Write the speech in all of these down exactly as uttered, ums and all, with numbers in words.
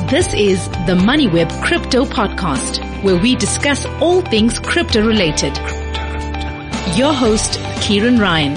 This is the MoneyWeb Crypto Podcast, where we discuss all things crypto related. Your host, Kieran Ryan.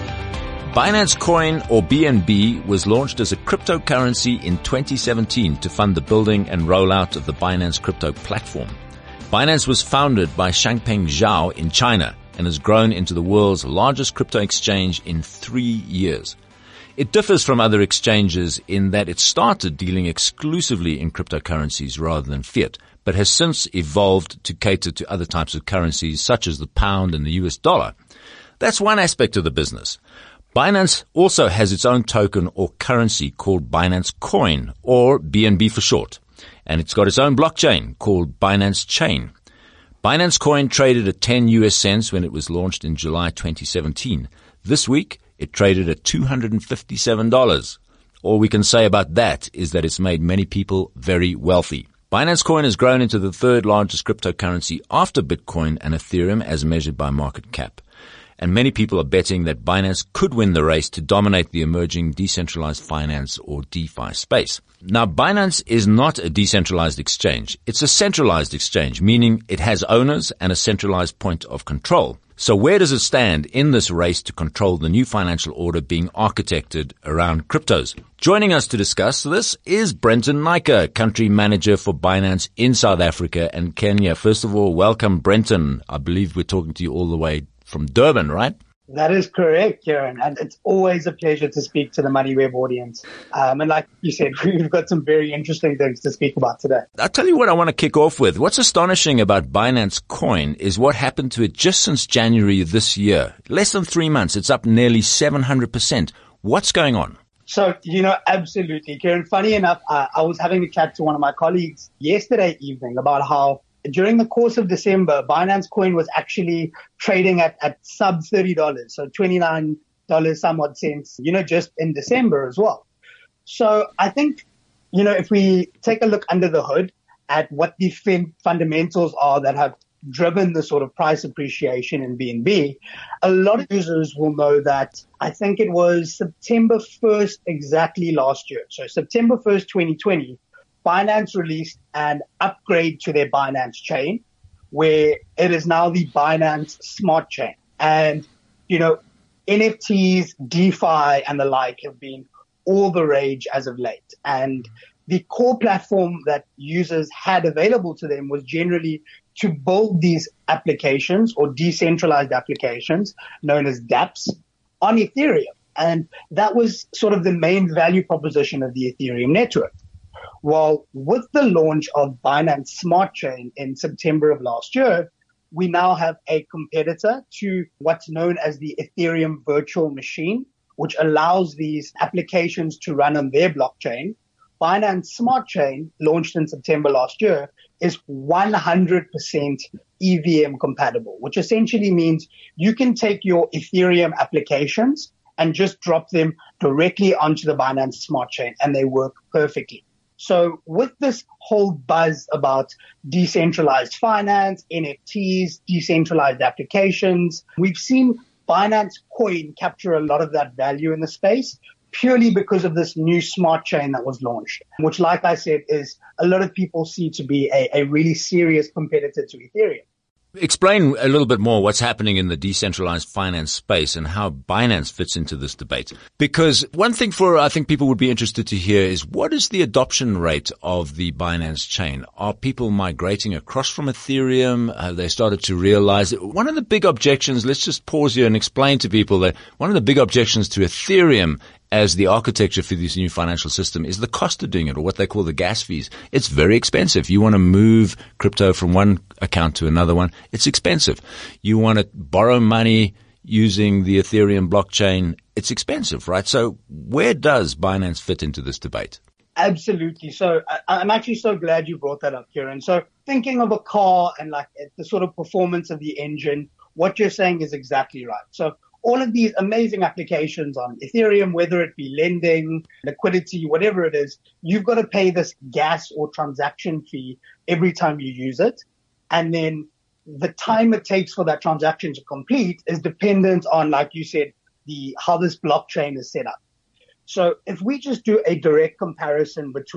Binance Coin, or B N B, was launched as a cryptocurrency in twenty seventeen to fund the building and rollout of the Binance crypto platform. Binance was founded by Changpeng Zhao in China and has grown into the world's largest crypto exchange in three years. It differs from other exchanges in that it started dealing exclusively in cryptocurrencies rather than fiat, but has since evolved to cater to other types of currencies such as the pound and the U S dollar. That's one aspect of the business. Binance also has its own token or currency called Binance Coin, or B N B for short, and it's got its own blockchain called Binance Chain. Binance Coin traded at ten U S cents when it was launched in July twenty seventeen. This week, it traded at two hundred fifty-seven dollars. All we can say about that is that it's made many people very wealthy. Binance Coin has grown into the third largest cryptocurrency after Bitcoin and Ethereum as measured by market cap. And many people are betting that Binance could win the race to dominate the emerging decentralized finance or DeFi space. Now, Binance is not a decentralized exchange. It's a centralized exchange, meaning it has owners and a centralized point of control. So where does it stand in this race to control the new financial order being architected around cryptos? Joining us to discuss this is Brenton Naicker, Country Manager for Binance in South Africa and Kenya. First of all, welcome, Brenton. I believe we're talking to you all the way from Durban, right? That is correct, Kieran. And it's always a pleasure to speak to the MoneyWeb audience. Um, and like you said, we've got some very interesting things to speak about today. I'll tell you what I want to kick off with. What's astonishing about Binance Coin is what happened to it just since January this year. Less than three months, it's up nearly seven hundred percent. What's going on? So, you know, absolutely, Kieran. Funny enough, uh, I was having a chat to one of my colleagues yesterday evening about how during the course of December, Binance Coin was actually trading at, at sub thirty dollars, so twenty-nine dollars some odd cents, you know, just in December as well. So I think, you know, if we take a look under the hood at what the fin- fundamentals are that have driven the sort of price appreciation in B N B, a lot of users will know that I think it was September first exactly last year. So September first, twenty twenty, Binance released an upgrade to their Binance chain where it is now the Binance Smart Chain. And, you know, N F Ts, DeFi and the like have been all the rage as of late. And the core platform that users had available to them was generally to build these applications or decentralized applications known as dApps on Ethereum. And that was sort of the main value proposition of the Ethereum network. Well, with the launch of Binance Smart Chain in September of last year, we now have a competitor to what's known as the Ethereum Virtual Machine, which allows these applications to run on their blockchain. Binance Smart Chain, launched in September last year, is one hundred percent E V M compatible, which essentially means you can take your Ethereum applications and just drop them directly onto the Binance Smart Chain, and they work perfectly. So with this whole buzz about decentralized finance, N F Ts, decentralized applications, we've seen Binance Coin capture a lot of that value in the space purely because of this new smart chain that was launched, which, like I said, is a lot of people see to be a, a really serious competitor to Ethereum. Explain a little bit more what's happening in the decentralized finance space and how Binance fits into this debate. Because one thing for, I think people would be interested to hear is what is the adoption rate of the Binance chain? Are people migrating across from Ethereum? Have they started to realize it? One of the big objections, let's just pause here and explain to people that one of the big objections to Ethereum as the architecture for this new financial system is the cost of doing it, or what they call the gas fees. It's very expensive. You want to move crypto from one account to another one, it's expensive. You want to borrow money using the Ethereum blockchain, it's expensive, right? So where does Binance fit into this debate? Absolutely. So I, I'm actually so glad you brought that up, Kieran. So thinking of a car and like the sort of performance of the engine, what you're saying is exactly right. So all of these amazing applications on Ethereum, whether it be lending, liquidity, whatever it is, you've got to pay this gas or transaction fee every time you use it. And then the time it takes for that transaction to complete is dependent on, like you said, the how this blockchain is set up. So if we just do a direct comparison between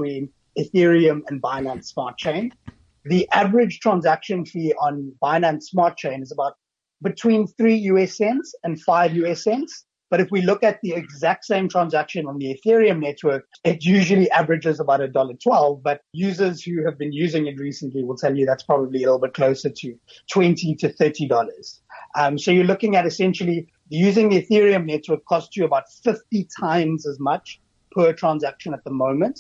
Ethereum and Binance Smart Chain. The average transaction fee on Binance Smart Chain is about between three U S cents and five U S cents. But if we look at the exact same transaction on the Ethereum network, it usually averages about one dollar twelve. But users who have been using it recently will tell you that's probably a little bit closer to twenty to thirty dollars. Um, so you're looking at essentially using the Ethereum network costs you about fifty times as much per transaction at the moment.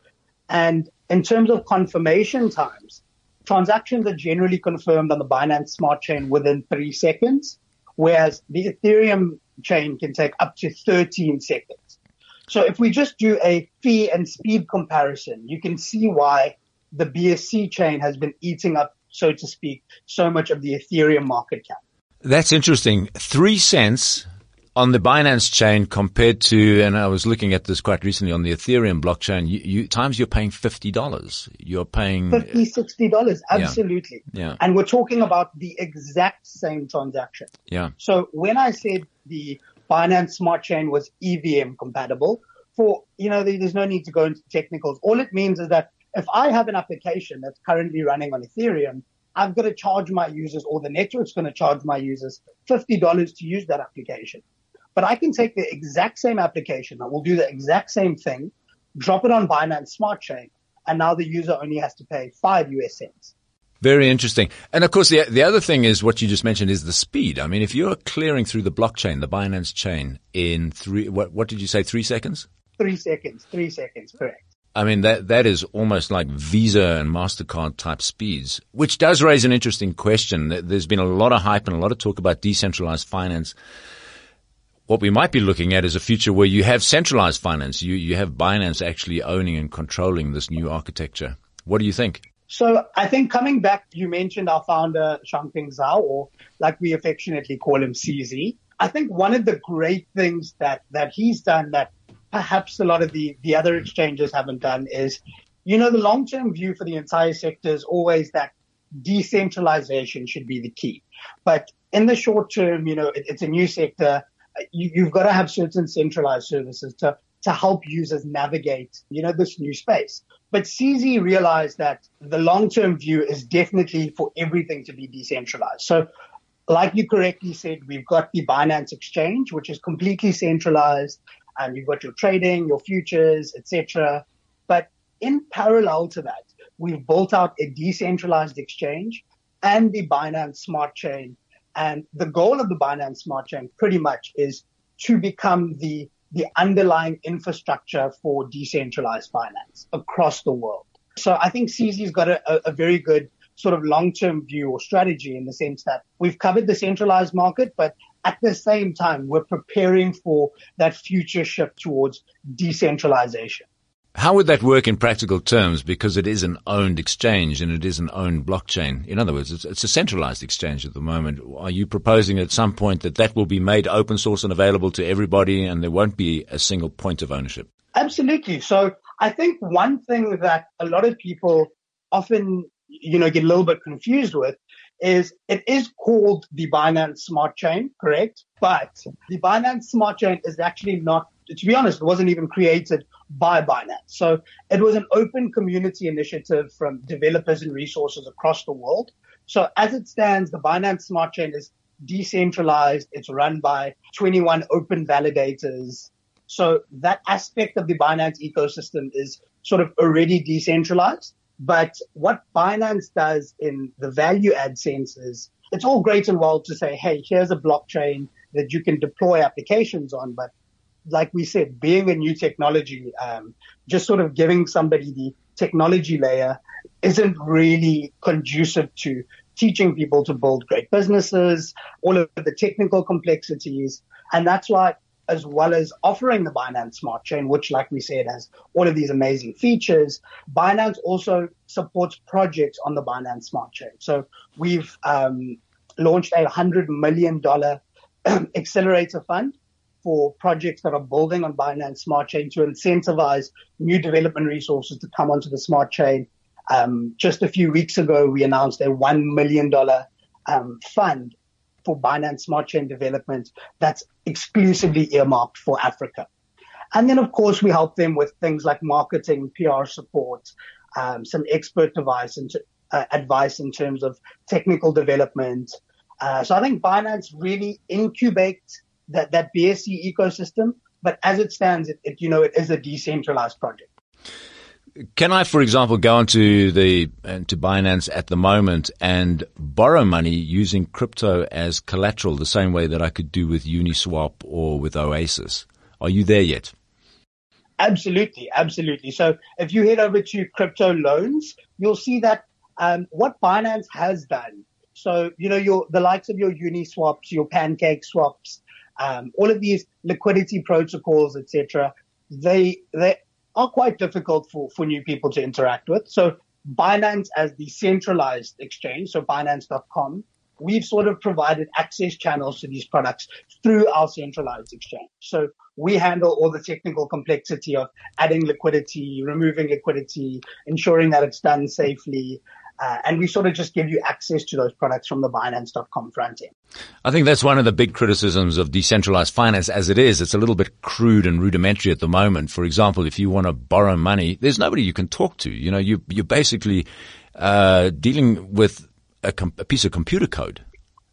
And in terms of confirmation times, transactions are generally confirmed on the Binance Smart Chain within three seconds, whereas the Ethereum chain can take up to thirteen seconds. So if we just do a fee and speed comparison, you can see why the B S C chain has been eating up, so to speak, so much of the Ethereum market cap. That's interesting. Three cents on the Binance chain compared to, and I was looking at this quite recently on the Ethereum blockchain, you, you times you're paying fifty dollars. You're paying fifty dollars, sixty dollars. Absolutely. Yeah. yeah. And we're talking about the exact same transaction. Yeah. So when I said the Binance Smart Chain was E V M compatible, for, you know, there's no need to go into technicals. All it means is that if I have an application that's currently running on Ethereum, I've got to charge my users, or the network's going to charge my users fifty dollars to use that application. But I can take the exact same application, I will do the exact same thing, drop it on Binance Smart Chain, and now the user only has to pay five U S cents. Very interesting. And of course, the the other thing is what you just mentioned is the speed. I mean, if you're clearing through the blockchain, the Binance chain, in three, what, what did you say, three seconds? Three seconds, three seconds, correct. I mean, that that is almost like Visa and MasterCard type speeds, which does raise an interesting question. There's been a lot of hype and a lot of talk about decentralized finance. What we might be looking at is a future where you have centralized finance. You you have Binance actually owning and controlling this new architecture. What do you think? So I think coming back, you mentioned our founder, Changpeng Zhao, or like we affectionately call him C Z. I think one of the great things that, that he's done that perhaps a lot of the, the other exchanges haven't done is, you know, the long-term view for the entire sector is always that decentralization should be the key. But in the short term, you know, it, it's a new sector. You, you've got to have certain centralized services to, to help users navigate, you know, this new space. But C Z realized that the long-term view is definitely for everything to be decentralized. So like you correctly said, we've got the Binance Exchange, which is completely centralized, and you've got your trading, your futures, et cetera. But in parallel to that, we've built out a decentralized exchange and the Binance Smart Chain. And the goal of the Binance Smart Chain pretty much is to become the the underlying infrastructure for decentralized finance across the world. So I think C Z's got a, a very good sort of long-term view or strategy in the sense that we've covered the centralized market, but at the same time, we're preparing for that future shift towards decentralization. How would that work in practical terms? Because it is an owned exchange and it is an owned blockchain. In other words, it's, it's a centralized exchange at the moment. Are you proposing at some point that that will be made open source and available to everybody and there won't be a single point of ownership? Absolutely. So I think one thing that a lot of people often, you know, get a little bit confused with is it is called the Binance Smart Chain, correct? But the Binance Smart Chain is actually not, to be honest, it wasn't even created by Binance. So it was an open community initiative from developers and resources across the world. So as it stands, the Binance Smart Chain is decentralized. It's run by twenty-one open validators. So that aspect of the Binance ecosystem is sort of already decentralized. But what Binance does in the value add sense is it's all great and well to say, hey, here's a blockchain that you can deploy applications on. But like we said, being a new technology, um, just sort of giving somebody the technology layer isn't really conducive to teaching people to build great businesses, all of the technical complexities. And that's why, as well as offering the Binance Smart Chain, which, like we said, has all of these amazing features, Binance also supports projects on the Binance Smart Chain. So we've um, launched a one hundred million dollars accelerator fund for projects that are building on Binance Smart Chain to incentivize new development resources to come onto the Smart Chain. Um, just a few weeks ago, we announced a one million dollars um, fund for Binance Smart Chain development that's exclusively earmarked for Africa. And then, of course, we help them with things like marketing, P R support, um, some expert advice and uh, advice in terms of technical development. Uh, so I think Binance really incubates that, that B S C ecosystem. But as it stands, it, it, you know, it is a decentralized project. Can I, for example, go onto the into Binance at the moment and borrow money using crypto as collateral, the same way that I could do with Uniswap or with Oasis? Are you there yet? Absolutely, absolutely. So if you head over to crypto loans, you'll see that um, what Binance has done. So you know, your the likes of your Uniswaps, your Pancake swaps, um, all of these liquidity protocols, et cetera. They they are quite difficult for, for new people to interact with. So Binance as the centralized exchange, so Binance dot com, we've sort of provided access channels to these products through our centralized exchange. So we handle all the technical complexity of adding liquidity, removing liquidity, ensuring that it's done safely. Uh, and we sort of just give you access to those products from the Binance dot com front end. I think that's one of the big criticisms of decentralized finance as it is. It's a little bit crude and rudimentary at the moment. For example, if you want to borrow money, there's nobody you can talk to. You know, you, you're basically uh, dealing with a, com- a piece of computer code.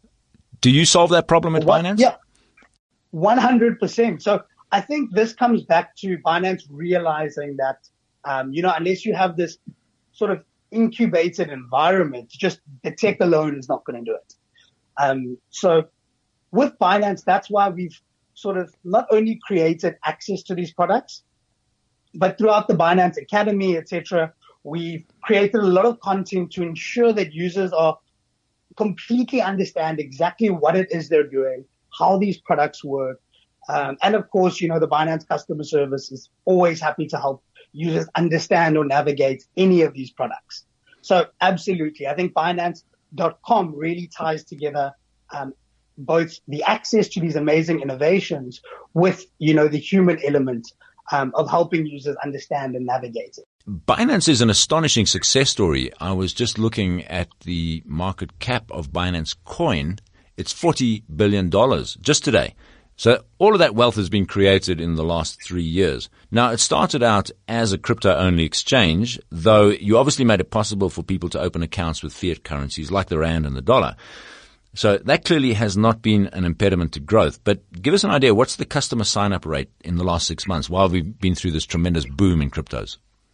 Do you solve that problem at what, Binance? Yeah, one hundred percent. So I think this comes back to Binance realizing that, um, you know, unless you have this sort of incubated environment, just the tech alone is not going to do it. Um, so with Binance, that's why we've sort of not only created access to these products, but throughout the Binance Academy, et cetera, we've created a lot of content to ensure that users are completely understand exactly what it is they're doing, how these products work. Um, and of course, you know, the Binance customer service is always happy to help users understand or navigate any of these products. So absolutely. I think Binance dot com really ties together um, both the access to these amazing innovations with, you know, the human element um, of helping users understand and navigate it. Binance is an astonishing success story. I was just looking at the market cap of Binance Coin. It's forty billion dollars just today. So all of that wealth has been created in the last three years. Now, it started out as a crypto-only exchange, though you obviously made it possible for people to open accounts with fiat currencies like the rand and the dollar. So that clearly has not been an impediment to growth. But give us an idea, what's the customer sign-up rate in the last six months while we've been through this tremendous boom in cryptos?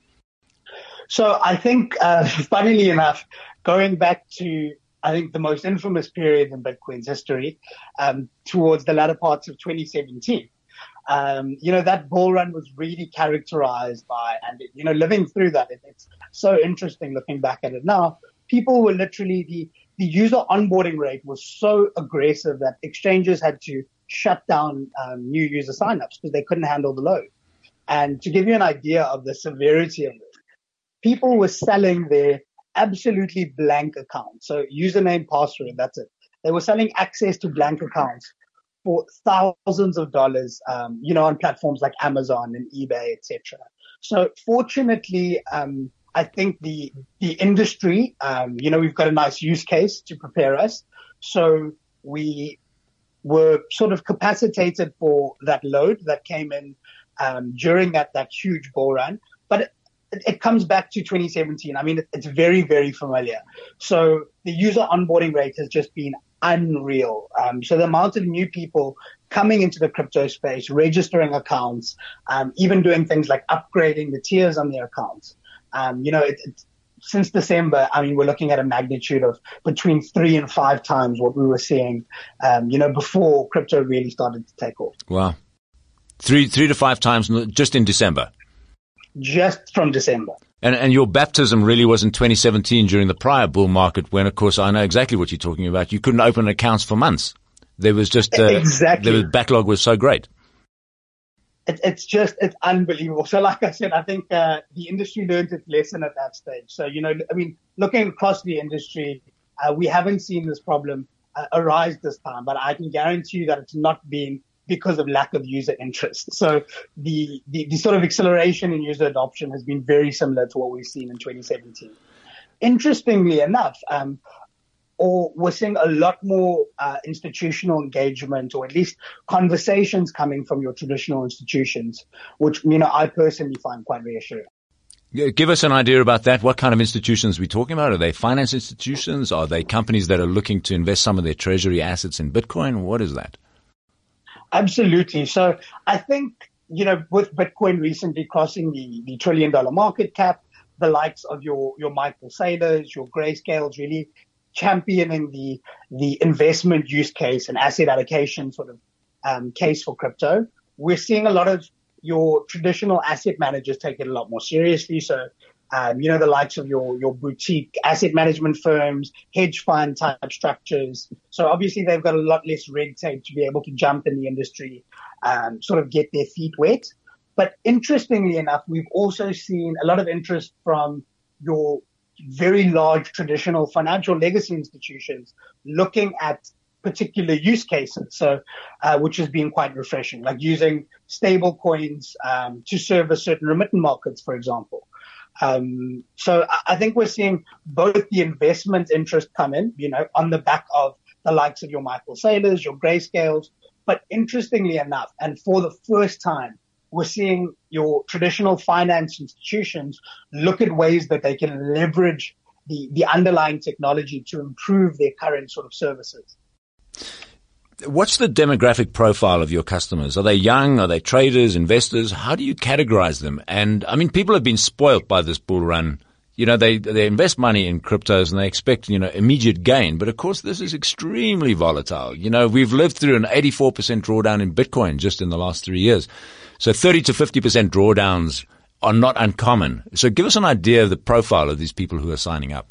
So I think, uh, funnily enough, going back to I think the most infamous period in Bitcoin's history, um, towards the latter parts of twenty seventeen. Um, you know, that bull run was really characterized by, and, you know, living through that, it, it's so interesting looking back at it now. People were literally, the, the user onboarding rate was so aggressive that exchanges had to shut down um, new user signups because they couldn't handle the load. And to give you an idea of the severity of it, people were selling their absolutely blank account. So username, password, that's it. They were selling access to blank accounts for thousands of dollars, um, you know, on platforms like Amazon and eBay, et cetera. So fortunately, um, I think the the industry, um, you know, we've got a nice use case to prepare us. So we were sort of capacitated for that load that came in um, during that that huge bull run. But it, it comes back to twenty seventeen. I mean, it, it's very, very familiar. So the user onboarding rate has just been unreal. Um, so the amount of new people coming into the crypto space, registering accounts, um, even doing things like upgrading the tiers on their accounts. Um, you know, it, it, since December, I mean, we're looking at a magnitude of between three and five times what we were seeing, um, you know, before crypto really started to take off. Wow. Three, three to five times just in December. Just from December. And, and your baptism really was in twenty seventeen during the prior bull market when, of course, I know exactly what you're talking about. You couldn't open accounts for months. There was just, uh, exactly. the backlog was so great. It, it's just, it's unbelievable. So like I said, I think, uh, the industry learned its lesson at that stage. So, you know, I mean, looking across the industry, uh, we haven't seen this problem uh, arise this time, but I can guarantee you that it's not been because of lack of user interest. So the, the, the sort of acceleration in user adoption has been very similar to what we've seen in twenty seventeen. Interestingly enough, um, or we're seeing a lot more uh, institutional engagement, or at least conversations coming from your traditional institutions, which, you know, I personally find quite reassuring. Give us an idea about that. What kind of institutions are we talking about? Are they finance institutions? Are they companies that are looking to invest some of their treasury assets in Bitcoin? What is that? Absolutely. So I think, you know, with Bitcoin recently crossing the, the trillion dollar market cap, the likes of your, your Michael Saylors, your Grayscales really championing the, the investment use case and asset allocation sort of um, case for crypto. We're seeing a lot of your traditional asset managers take it a lot more seriously. So, um, you know, the likes of your, your boutique asset management firms, hedge fund type structures. So obviously they've got a lot less red tape to be able to jump in the industry, um, sort of get their feet wet. But interestingly enough, we've also seen a lot of interest from your very large traditional financial legacy institutions looking at particular use cases, so uh, which has been quite refreshing, like using stable coins um, to service certain remittance markets, for example. Um, so I think we're seeing both the investment interest come in, you know, on the back of the likes of your Michael Saylors, your Grayscales. But interestingly enough, and for the first time, we're seeing your traditional finance institutions look at ways that they can leverage the, the underlying technology to improve their current sort of services. What's the demographic profile of your customers? Are they young? Are they traders, investors? How do you categorize them? And I mean, people have been spoilt by this bull run. You know, they, they invest money in cryptos and they expect, you know, immediate gain. But of course, this is extremely volatile. You know, we've lived through an eighty-four percent drawdown in Bitcoin just in the last three years. So thirty to fifty percent drawdowns are not uncommon. So give us an idea of the profile of these people who are signing up.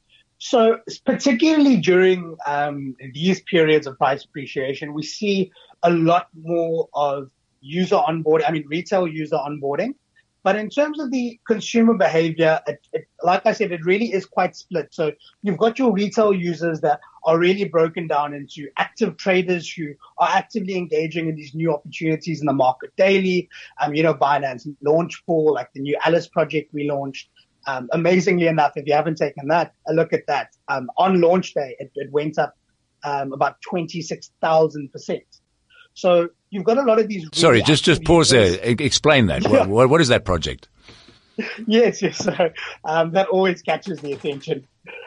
So particularly during um, these periods of price appreciation, we see a lot more of user onboarding, I mean, retail user onboarding. But in terms of the consumer behavior, it, it, like I said, it really is quite split. So you've got your retail users that are really broken down into active traders who are actively engaging in these new opportunities in the market daily. Um, you know, Binance Launch Pool, like the new Alice project we launched. Um, amazingly enough, if you haven't taken that, a look at that. Um, on launch day, it, it went up um, about twenty-six thousand percent. So you've got a lot of these. Really Sorry, just just pause there. Explain that. Yeah. What, what is that project? Yes, yes. So um, that always catches the attention.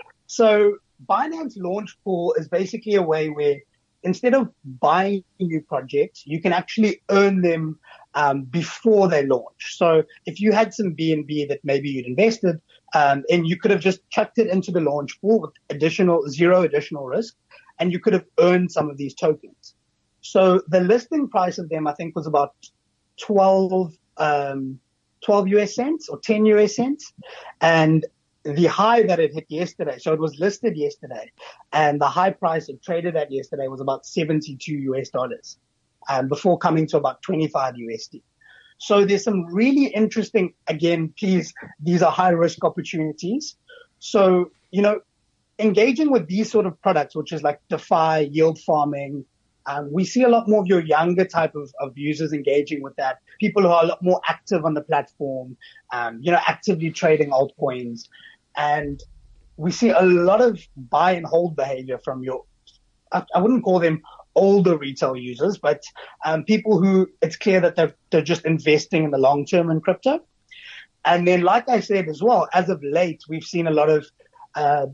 So Binance Launch Pool is basically a way where instead of buying new projects, you can actually earn them um, before they launch. So if you had some B N B that maybe you'd invested, um, and you could have just chucked it into the launch pool with additional zero additional risk, and you could have earned some of these tokens. So the listing price of them, I think, was about twelve, um, twelve U S cents or ten U S cents. And the high that it hit yesterday, so it was listed yesterday, and the high price it traded at yesterday was about seventy-two U S dollars, um, before coming to about twenty-five U S D. So there's some really interesting, again, please, these are high risk opportunities. So, you know, engaging with these sort of products, which is like DeFi, yield farming, Um, we see a lot more of your younger type of, of users engaging with that. People who are a lot more active on the platform, um, you know, actively trading altcoins. And we see a lot of buy and hold behavior from your, I, I wouldn't call them older retail users, but um, people who it's clear that they're, they're just investing in the long term in crypto. And then, like I said as well, as of late, we've seen a lot of uh,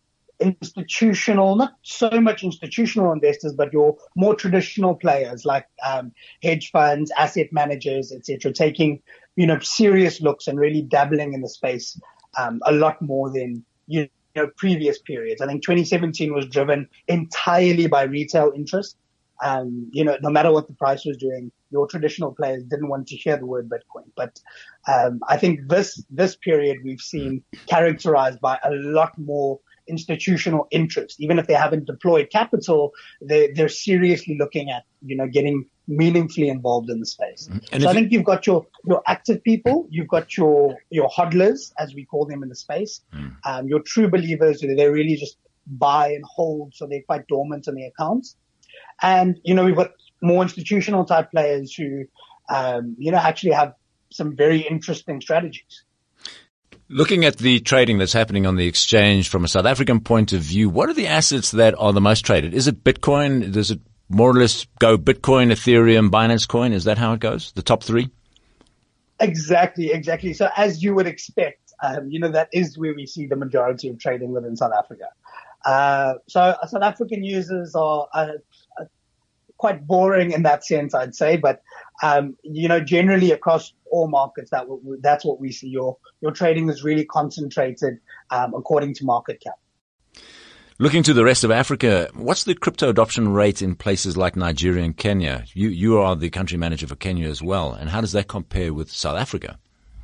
institutional, not so much institutional investors, but your more traditional players like um, hedge funds, asset managers, et cetera, taking, you know, serious looks and really dabbling in the space um, a lot more than, you know, previous periods. I think twenty seventeen was driven entirely by retail interest. Um, you know, no matter what the price was doing, your traditional players didn't want to hear the word Bitcoin. But um, I think this this period we've seen characterized by a lot more institutional interest. Even if they haven't deployed capital, they, they're seriously looking at, you know, getting meaningfully involved in the space. And so I think you've got your, your active people, you've got your, your hodlers, as we call them in the space, mm. um, your true believers, they really just buy and hold, so they're quite dormant in their accounts. And, you know, we've got more institutional type players who, um, you know, actually have some very interesting strategies. Looking at the trading that's happening on the exchange from a South African point of view, what are the assets that are the most traded? Is it Bitcoin? Does it more or less go Bitcoin, Ethereum, Binance Coin? Is that how it goes? The top three? Exactly, exactly. So as you would expect, um, you know, that is where we see the majority of trading within South Africa. Uh, so South African users are, uh, uh, quite boring in that sense, I'd say, but, um, you know, generally across all markets, that w- that's what we see. Your, your trading is really concentrated, um, according to market cap. Looking to the rest of Africa, what's the crypto adoption rate in places like Nigeria and Kenya? You, you are the country manager for Kenya as well. And how does that compare with South Africa?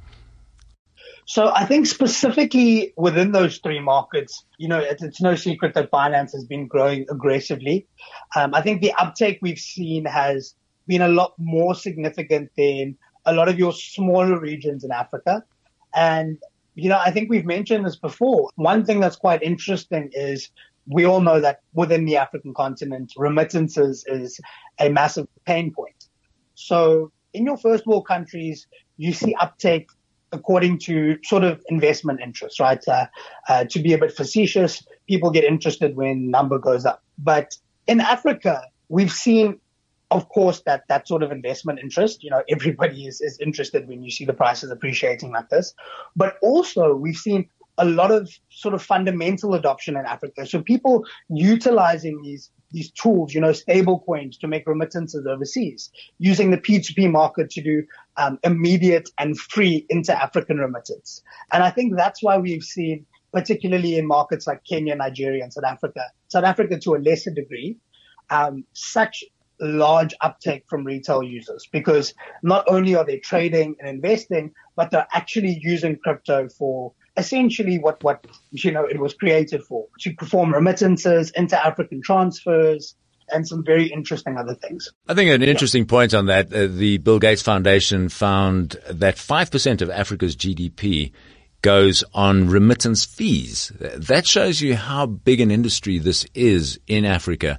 So I think specifically within those three markets, you know, it's, it's no secret that Binance has been growing aggressively. Um, I think the uptake we've seen has been a lot more significant than a lot of your smaller regions in Africa. And, you know, I think we've mentioned this before. One thing that's quite interesting is we all know that within the African continent, remittances is a massive pain point. So in your first world countries, you see uptake according to sort of investment interest, right? Uh, uh, to be a bit facetious, people get interested when number goes up. But in Africa, we've seen, of course, that, that sort of investment interest. You know, everybody is, is interested when you see the prices appreciating like this. But also we've seen a lot of sort of fundamental adoption in Africa. So people utilizing these these tools, you know, stable coins to make remittances overseas, using the P two P market to do um, immediate and free inter-African remittance. And I think that's why we've seen, particularly in markets like Kenya, Nigeria, and South Africa, South Africa to a lesser degree, um, such large uptake from retail users, because not only are they trading and investing, but they're actually using crypto for essentially what, what, you know, it was created for, to perform remittances, inter-African transfers, and some very interesting other things. I think an interesting yeah. point on that, uh, the Bill Gates Foundation found that five percent of Africa's G D P goes on remittance fees. That shows you how big an industry this is in Africa.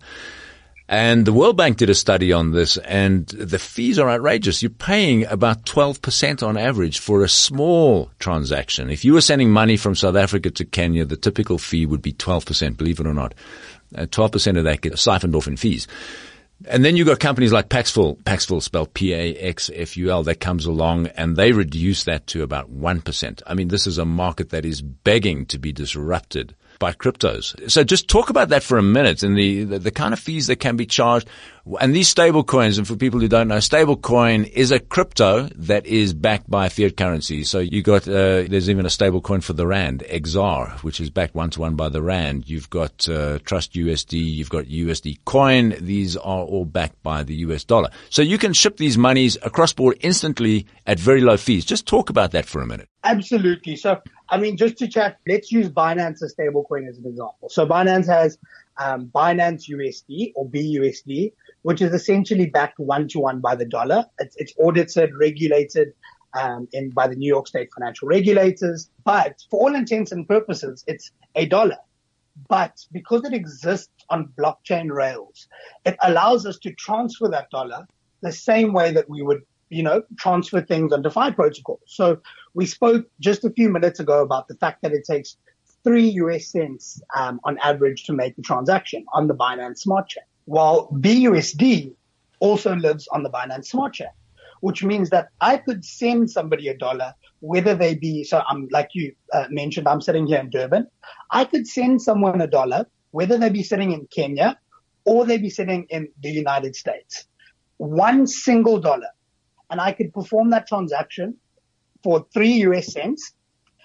And the World Bank did a study on this, and the fees are outrageous. You're paying about twelve percent on average for a small transaction. If you were sending money from South Africa to Kenya, the typical fee would be twelve percent, believe it or not. Uh, twelve percent of that gets siphoned off in fees. And then you've got companies like Paxful, Paxful spelled P A X F U L, that comes along, and they reduce that to about one percent. I mean, this is a market that is begging to be disrupted by cryptos. So just talk about that for a minute, and the, the, the kind of fees that can be charged. And these stable coins, and for people who don't know, stable coin is a crypto that is backed by fiat currency. So you got, uh, there's even a stable coin for the Rand, X R, which is backed one to one by the Rand. You've got, uh, Trust U S D, you've got U S D Coin. These are all backed by the U S dollar. So you can ship these monies across board instantly at very low fees. Just talk about that for a minute. Absolutely. So, I mean, just to chat, let's use Binance as stablecoin as an example. So Binance has um, Binance U S D or B U S D, which is essentially backed one to one by the dollar. It's, it's audited, regulated um, in by the New York State financial regulators. But for all intents and purposes, it's a dollar. But because it exists on blockchain rails, it allows us to transfer that dollar the same way that we would, you know, transfer things on DeFi protocol. So we spoke just a few minutes ago about the fact that it takes three U S cents um, on average to make a transaction on the Binance Smart Chain, while B U S D also lives on the Binance Smart Chain, which means that I could send somebody a dollar, whether they be, so I'm like you uh, mentioned, I'm sitting here in Durban. I could send someone a dollar, whether they be sitting in Kenya or they be sitting in the United States, one single dollar. And I could perform that transaction for three U S cents,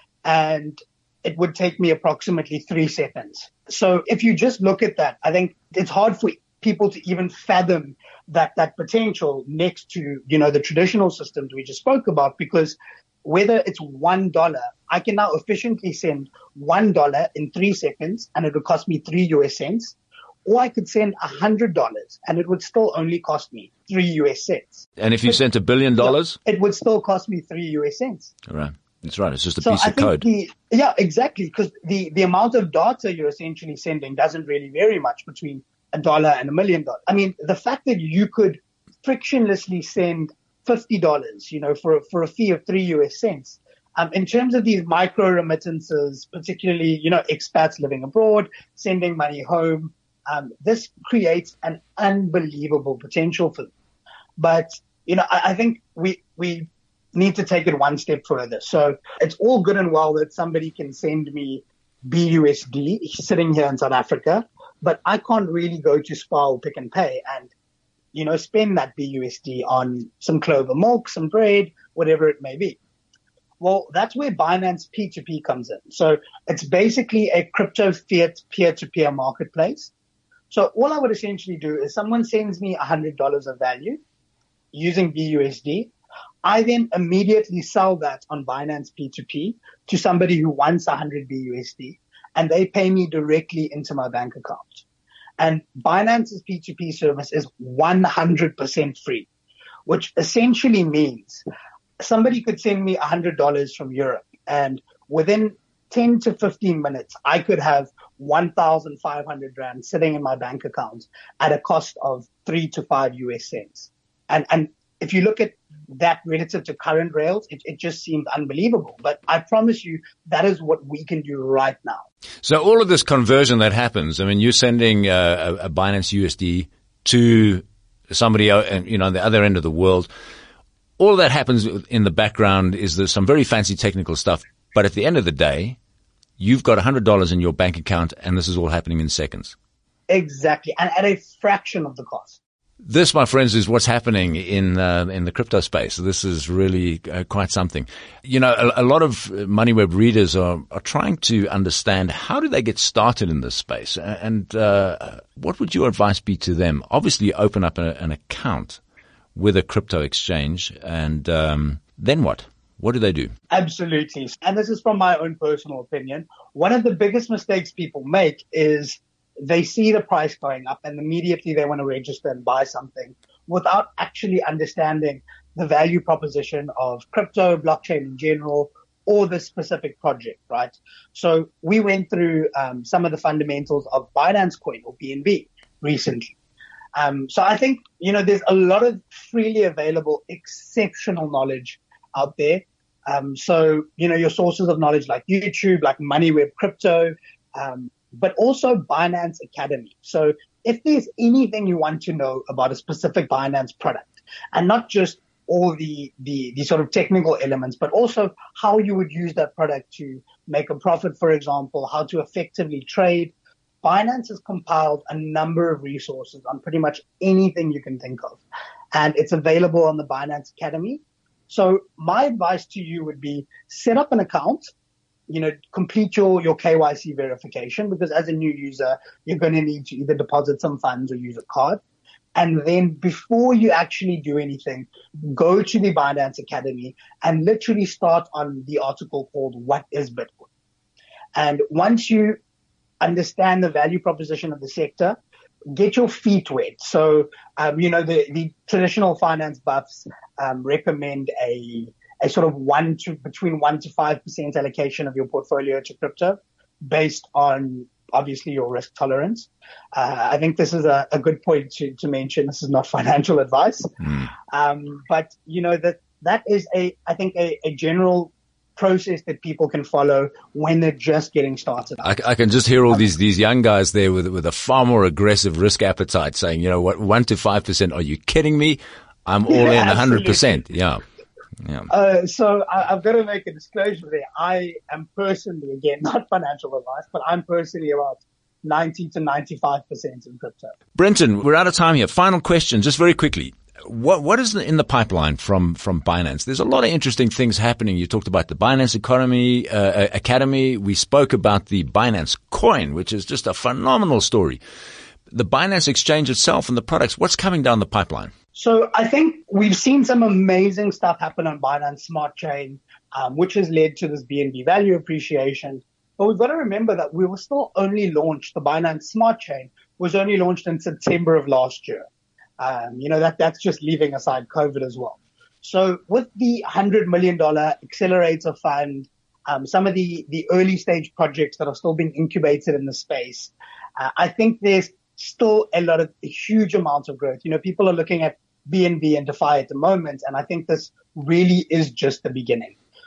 and it would take me approximately three seconds. So if you just look at that, I think it's hard for people to even fathom that, that potential next to, you know, the traditional systems we just spoke about, because whether it's one dollar, I can now efficiently send one dollar in three seconds and it would cost me three U S cents. Or I could send a hundred dollars and it would still only cost me three U S cents. And if you but, sent a billion dollars? It would still cost me three U S cents. All right. That's right. It's just a so piece I of think code. The, yeah, exactly. Because the, the amount of data you're essentially sending doesn't really vary much between a dollar and a million dollars. I mean, the fact that you could frictionlessly send fifty dollars, you know, for, for a fee of three U S cents, Um, in terms of these micro remittances, particularly, you know, expats living abroad, sending money home, um, this creates an unbelievable potential for them. But, you know, I, I think we, we need to take it one step further. So it's all good and well that somebody can send me B U S D sitting here in South Africa, but I can't really go to Spar or Pick n Pay and, you know, spend that B U S D on some Clover milk, some bread, whatever it may be. Well, that's where Binance P two P comes in. So it's basically a crypto fiat peer-to-peer marketplace. So all I would essentially do is someone sends me one hundred dollars of value using B U S D. I then immediately sell that on Binance P two P to somebody who wants one hundred B U S D, and they pay me directly into my bank account. And Binance's P two P service is one hundred percent free, which essentially means somebody could send me one hundred dollars from Europe, and within ten to fifteen minutes, I could have one thousand five hundred rand sitting in my bank account at a cost of three to five U S cents. And, and if you look at that relative to current rails, it, it just seems unbelievable. But I promise you, that is what we can do right now. So all of this conversion that happens, I mean, you're sending uh, a, a Binance U S D to somebody, you know, on the other end of the world. All that happens in the background is there's some very fancy technical stuff. But at the end of the day, you've got one hundred dollars in your bank account, and this is all happening in seconds. Exactly. And at a fraction of the cost. This, my friends, is what's happening in uh, in the crypto space. This is really uh, quite something. You know, a, a lot of MoneyWeb readers are, are trying to understand how do they get started in this space, and uh, what would your advice be to them? Obviously, you open up a, an account with a crypto exchange, and um, then what? What do they do? Absolutely. And this is from my own personal opinion. One of the biggest mistakes people make is they see the price going up and immediately they want to register and buy something without actually understanding the value proposition of crypto, blockchain in general, or the specific project, right? So we went through um, some of the fundamentals of Binance Coin or B N B recently. Um, so I think, you know, there's a lot of freely available, exceptional knowledge out there. Um, so, you know, your sources of knowledge like YouTube, like MoneyWeb Crypto, um, but also Binance Academy. So if there's anything you want to know about a specific Binance product, and not just all the, the, the sort of technical elements, but also how you would use that product to make a profit, for example, how to effectively trade, Binance has compiled a number of resources on pretty much anything you can think of, and it's available on the Binance Academy. So my advice to you would be set up an account, you know, complete your, your K Y C verification, because as a new user, you're going to need to either deposit some funds or use a card. And then before you actually do anything, go to the Binance Academy and literally start on the article called What is Bitcoin? And once you understand the value proposition of the sector, get your feet wet. So, um, you know, the, the traditional finance buffs um, recommend a a sort of one to between one to five percent allocation of your portfolio to crypto, based on obviously your risk tolerance. Uh, I think this is a, a good point to, to mention. This is not financial advice, mm. um, but you know that that is a I think a, a general process that people can follow when they're just getting started. I, I can just hear all these, these young guys there with, with a far more aggressive risk appetite saying, you know what, one to five percent. Are you kidding me? I'm all yeah, in a hundred percent. Yeah. Yeah. Uh, so I, I've got to make a disclosure there. I am personally, again, not financial advice, but I'm personally about ninety to ninety-five percent in crypto. Brenton, we're out of time here. Final question, just very quickly. What, what is in the pipeline from, from Binance? There's a lot of interesting things happening. You talked about the Binance Economy, uh, Academy. We spoke about the Binance Coin, which is just a phenomenal story. The Binance Exchange itself and the products, what's coming down the pipeline? So I think we've seen some amazing stuff happen on Binance Smart Chain, um, which has led to this B N B value appreciation. But we've got to remember that we were still only launched, the Binance Smart Chain was only launched in September of last year. Um, you know, that, that's just leaving aside COVID as well. So with the one hundred million dollars accelerator fund, um, some of the, the early stage projects that are still being incubated in the space, uh, I think there's still a lot of, a huge amount of growth. You know, people are looking at B N B and DeFi at the moment, and I think this really is just the beginning.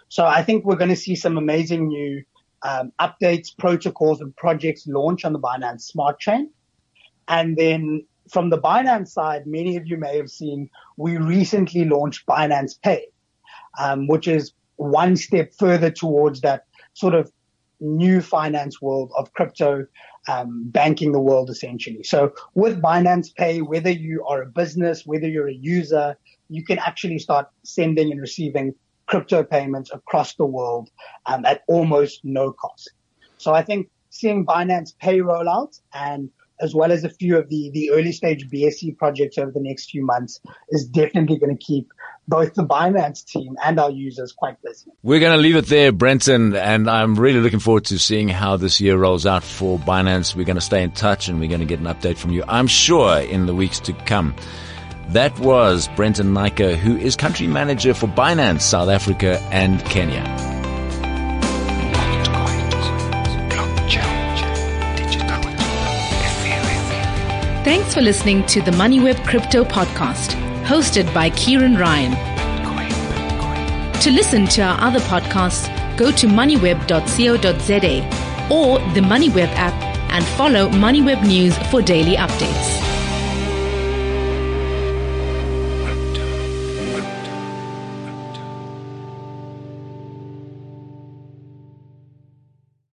So I think we're going to see some amazing new um, updates, protocols, and projects launch on the Binance Smart Chain. And then from the Binance side, many of you may have seen we recently launched Binance Pay, um, which is one step further towards that sort of new finance world of crypto, um, banking the world essentially. So with Binance Pay, whether you are a business, whether you're a user, you can actually start sending and receiving crypto payments across the world um, at almost no cost. So I think seeing Binance Pay roll out, and as well as a few of the, the early stage B S C projects over the next few months, is definitely going to keep both the Binance team and our users quite busy. We're going to leave it there, Brenton, and I'm really looking forward to seeing how this year rolls out for Binance. We're going to stay in touch and we're going to get an update from you, I'm sure, in the weeks to come. That was Brenton Naicker, who is country manager for Binance South Africa and Kenya. Thanks for listening to the MoneyWeb Crypto Podcast, hosted by Kieran Ryan. To listen to our other podcasts, go to moneyweb dot co dot za or the MoneyWeb app and follow MoneyWeb News for daily updates.